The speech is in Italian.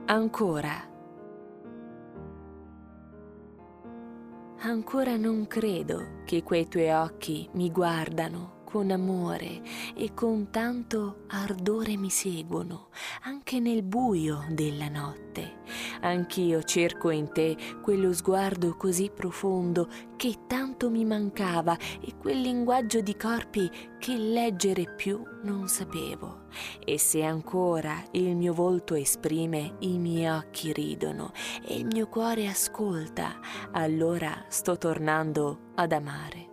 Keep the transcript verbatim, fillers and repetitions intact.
Ancora. Ancora non credo che quei tuoi occhi mi guardano con amore e con tanto ardore mi seguono, anche nel buio della notte. Anch'io cerco in te quello sguardo così profondo che tanto mi mancava e quel linguaggio di corpi che leggere più non sapevo. E se ancora il mio volto esprime, i miei occhi ridono e il mio cuore ascolta, allora sto tornando ad amare.